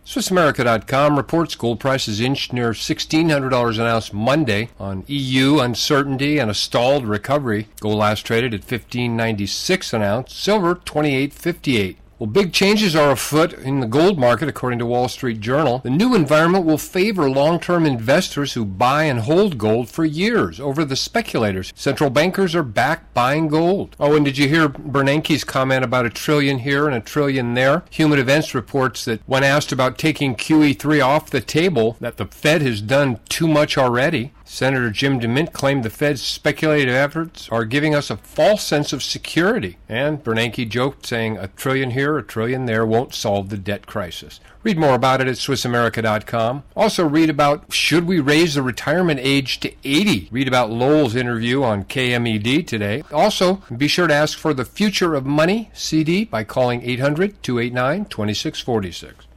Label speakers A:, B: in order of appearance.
A: SwissAmerica.com reports gold prices inched near $1,600 an ounce Monday on EU uncertainty and a stalled recovery. Gold last traded at $1,596 an ounce, silver $28.58. Well, big changes are afoot in the gold market, according to Wall Street Journal. The new environment will favor long-term investors who buy and hold gold for years over the speculators. Central bankers are back buying gold. Oh, and did you hear Bernanke's comment about $1 trillion here and $1 trillion there? Human Events reports that when asked about taking QE3 off the table, that the Fed has done too much already. Senator Jim DeMint claimed the Fed's speculative efforts are giving us a false sense of security. And Bernanke joked, saying $1 trillion here, $1 trillion there won't solve the debt crisis. Read more about it at SwissAmerica.com. Also read about should we raise the retirement age to 80? Read about Lowell's interview on KMED today. Also, be sure to ask for the Future of Money CD by calling 800-289-2646.